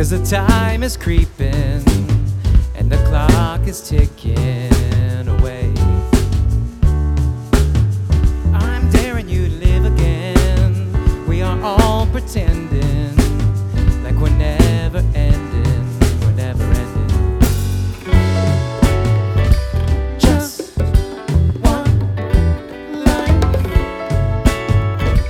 'cause the time is creeping and the clock is ticking away. I'm daring you to live again. We are all pretending